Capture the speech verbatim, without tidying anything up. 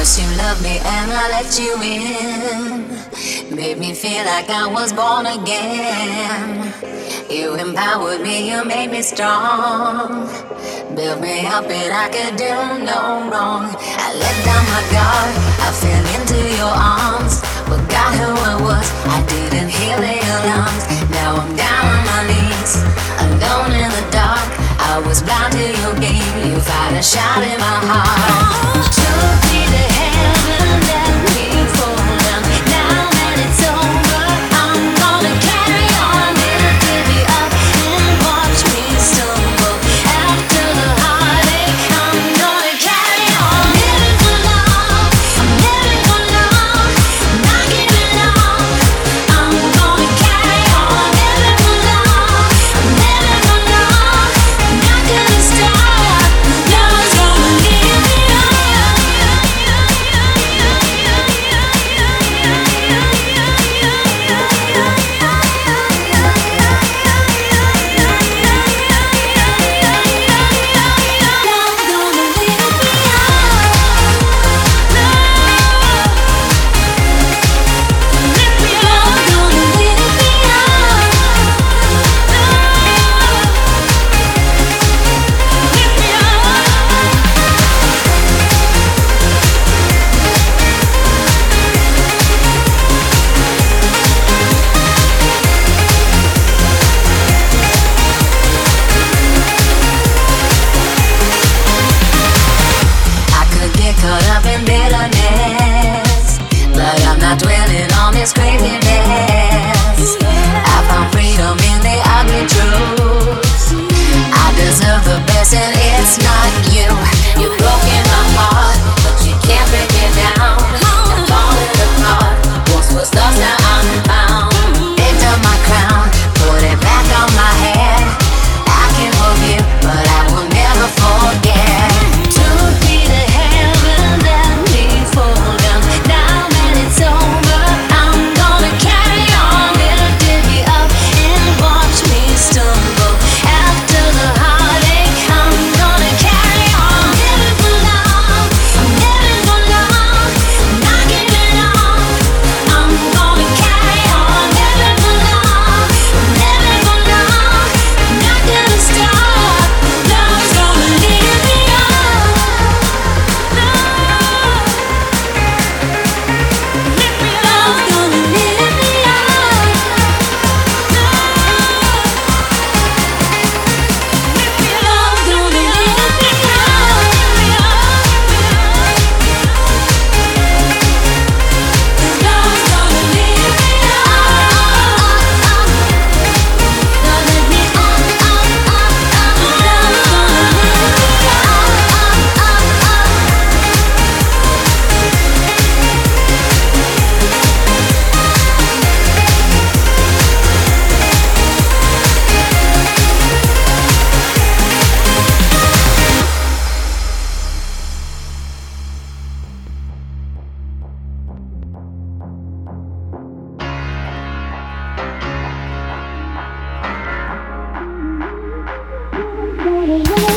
First you loved me and I let you in. Made me feel like I was born again. You empowered me, you made me strong. Built me up and I could do no wrong. I let down my guard, I fell into your arms. Forgot who I was, I didn't hear the alarms. Now I'm down on my knees, alone in the dark. I was blind to your game, you fired a shot in my heart. Took me to heaven, let me fall down. Now that it's over, I'm gonna carry on. It'll give me up and watch me stumble. After the heartache, I'm gonna carry on. Living for love, I'm living for love. Not giving up, I'm gonna carry on. Living for love, I'm living for love. Not gonna stop, love's gonna leave me up. Caught up in bitterness, but I'm not dwelling on this craziness. I found freedom in the ugly truth. I deserve the best and it's not you. You've broken my heart, but you can't break it down. I'm falling apart, once was lost, now I'm found. Picked up my crown, put it back on my head. I can forgive, but I will never forget. Took me to heaven, let me fall down. Now that it's over, I'm gonna carry on. It'll give me up and watch me stumble. After the heartache, I'm gonna carry on. Living for love, I'm living for love. Not giving up, I'm gonna carry on. Living for love, I'm living for love. Not gonna stop, love's gonna leave me up. Love's gonna leave me up. Love's gonna leave me up.